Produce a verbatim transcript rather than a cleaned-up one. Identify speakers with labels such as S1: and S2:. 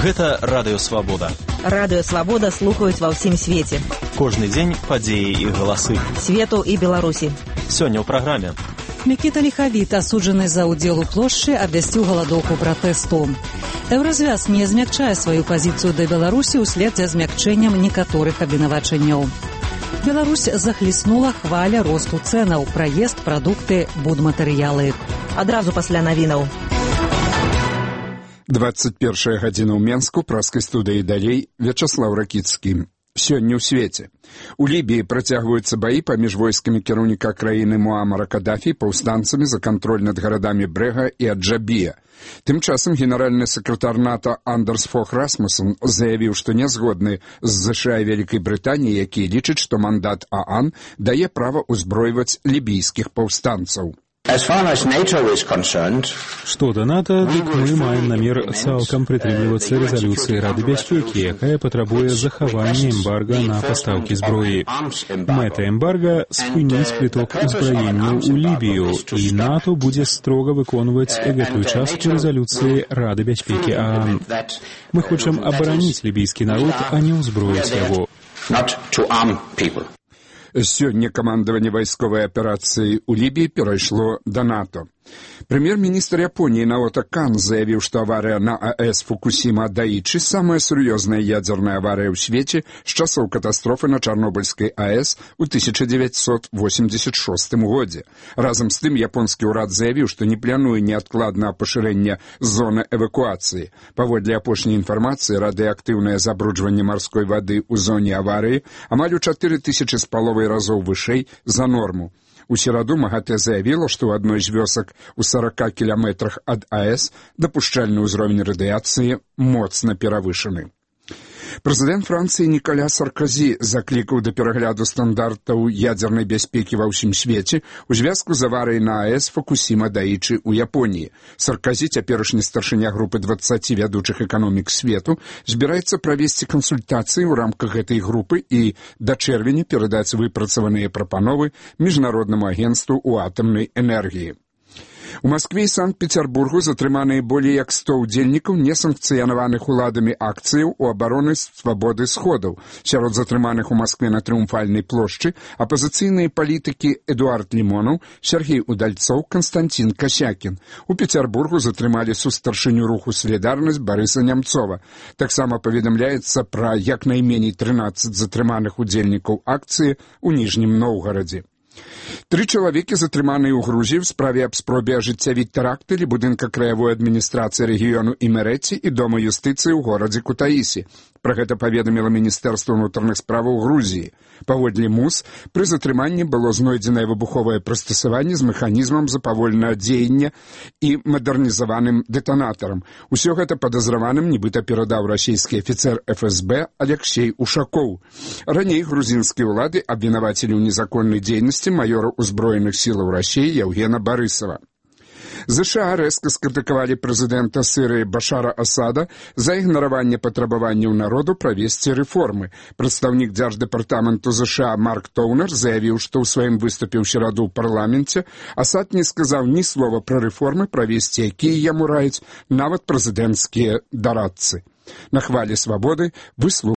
S1: Гэта Радыё Свабода.
S2: Радыё Свабода слухаюць ва ўсім свеце.
S1: Кожны дзень падзеі і галасы.
S2: Свету і Беларусі.
S1: Сёння ў праграме.
S3: Мікіта Ліхавіт, асуджаны за ўдзел у плошчы, абвясціў галадоўку пратэсту. Еўразвяз не змякчае сваю пазіцыю да Беларусі ўслед за змякчэннем некаторых абвінавачанняў. Беларусь захліснула хваля росту цэнаў, праезд, прадукты, будматэрыялы. Адразу пасля навінаў.
S4: двадцать первая гадзіна ў Менску, праскай студыі далей, Вячаслаў Ракіцкі. Сёння ў свеце. У Лібіі працягваюцца баі паміж войскамі кіраўніка краіны Муамара Кадафі і паўстанцамі за кантроль над гарадамі Брэга і Аджабія. Тым часам генеральны сакратар НАТО Андерс Фог Расмуссен заявіў, што не згодны з ЗША і Вялікай Брытаніі, які лічаць, што мандат ААН дае права ўзброіваць лібійскіх паўстанцаў.
S5: Што да НАТО, дык мы маем намер цалкам прытрымлівацца рэзалюцыі Рады бяспекі, якая патрабуе захавання эмбарга на пастаўкі зброі. Мэта эмбарга — спыніць прыток узбраенняў у Лібію, і НАТО будзе строга выконваць гэтую частку рэзалюцыі Рады бяспекі ААН. Мы хочам абараніць лібійскі народ, а не ўзброіць яго.
S4: Сёння камандаванне вайсковай аперацыі ў Лібіі перайшло да НАТО. Прэм'ер-міністр Японіі Наото Кан заявіў, што аварыя на АЭС Фукусіма Даічы — самая сур'ёзная ядзерная аварыя ў свеце з часоў катастрофы на Чарнобыльскай АЭС у тысяча дзевяцьсот восемьдесят шостым годзе. Разам з тым, японскі ўрад заявіў, што не плануе неадкладнага пашырэння зоны эвакуацыі. Паводле апошняй інфармацыі, радыеактыўнае забруджванне марской вады ў зоне аварыі амаль у чатыры тысячы з паловай разоў вышэй за норму. У сераду МАГАТЭ заявіла, што ў адной з вёсак у сорока кіламетрах ад АЭС дапушчальны ўзровень радыяцыі моцна перавышаны. Прэзідэнт Францыі Ніколя Саркозі заклікаў да перагляду стандартаў ядзернай бяспекі ва ўсім свеце у звязку з аварыяй на АЭС Фукусіма Даічы ў Японіі. Саркозі, цяперашні старшыня групы дваццаці вядучых эканомік свету, збіраецца правесці кансультацыі ў рамках гэтай групы і да чэрвеня перадаць выпрацаваныя прапановы Міжнароднаму агенцтву ў атамнай энергіі. У Маскве і Санкт-Петербургу затрыманыя болей як сто ўдзельнікаў несанкцыянаваных уладамі акцыяў у абароны свабоды сходаў. Сярод затрыманых у Маскве на Трыумфальнай плошчы апазіцыйныя палітыкі Эдуард Лімонаў, Сергей Удальцоў, Константин Касякін. У Петербургу затрымалі сустаршыню руху «Салідарнасць» Барыса Нямцова. Таксама паведамляецца пра як найменей трынаццаць затрыманых удзельнікаў акцыі ў Ніжнім Новгарадзе. Тры чалавекі затрыманыя ў Грузіі ў справе аб спробе ажыццявіць тэрактылі будынка краявой адміністрацыі рэгіёну Імерэці і дома юстыцыі ў горадзе Кутаісі. Пра гэта паведаміла Міністэрства ўнутраных справаў Грузіі. Паводле МУС, пры затрыманні было знойдзенае выбуховае прыстасаванне з механізмам запавольнага дзеяння і мадэрнізаваным дэтанатарам. Усё гэта падазраваным нібыта перадаў расійскі афіцэр эф эс бэ Алексей Ушакоў. Раней грузінскія ўлады абвінавацілі ў незаконнай дзейнасці майора узброеных сілаў Расіі Яўгена Барысава. ЗША рэзка скрытыкавалі прэзідэнта Сірыі Башара Асада за ігнараванне патрабаванняў народу правесці рэформы. Прадстаўнік дзярждэпартаменту ЗША Марк Тоўнер заявіў, што ў сваім выступе ў сераду ў парламенце Асад не сказаў ні слова пра рэформы, правесці якія яму раюць нават прэзідэнцкія дарадцы. На хвалі свабоды вы слухаеце